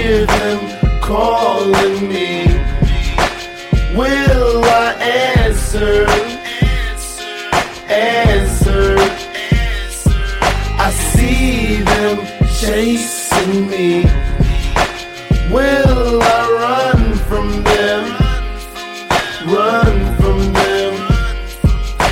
hear them calling me. Will I answer? Answer. I see them chasing me.